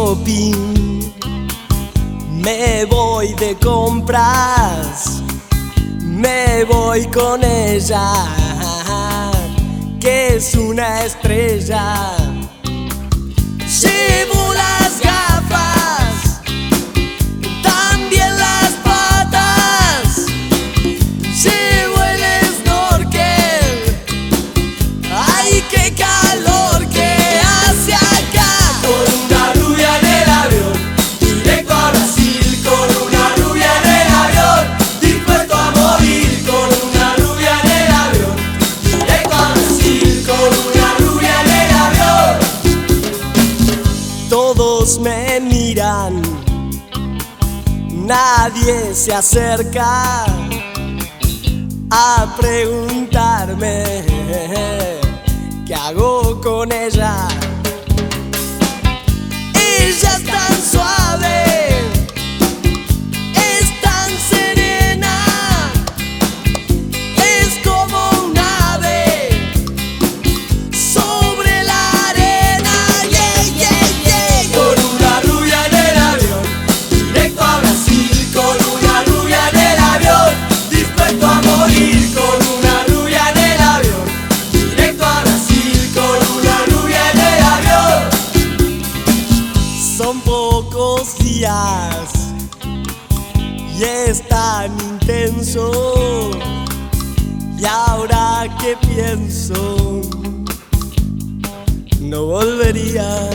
shopping, me voy de compras, me voy con ella, que es una estrella. Llevo las gafas, también las patas, llevo el snorkel. ¡Ay, qué calor que hace acá! Con una rubia en el avión, directo a Brasil. Con una rubia en el avión, dispuesto a morir. Con una rubia en el avión, directo a Brasil. Con una rubia en el avión. Todos me miran, nadie se acerca a preguntarme qué hago con ella. Ella es tan suave, es tan serena, es como un ave sobre la arena. Yeah, yeah, yeah. Con una rubia en el avión, directo a Brasil. Con una rubia en el avión, dispuesto a morir. Con una rubia en el avión, directo a Brasil. Con una rubia en el avión. Son pocos días y es tan intenso. Y ahora que pienso, no volvería.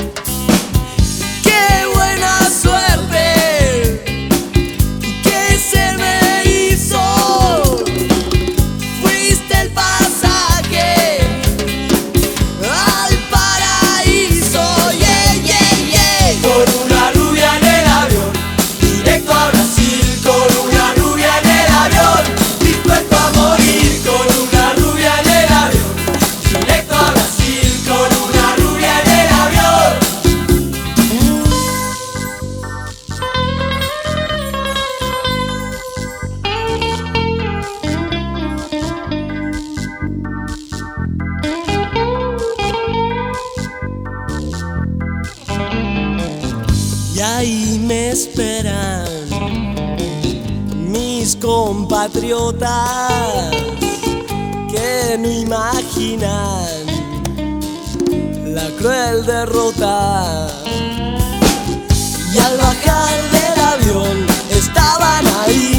¡Qué buena suerte que se me hizo! Fuiste el pasaje al paraíso. Yeah, yeah, yeah. Con una rubia en el avión, directo a Brasil. Con una rubia en el avión, dispuesto a morir. Con una rubia en el avión, directo a Brasil. Con una rubia en el avión. Y ahí me esperan mis compatriotas que no imaginan la cruel derrota. Y al bajar del avión estaban ahí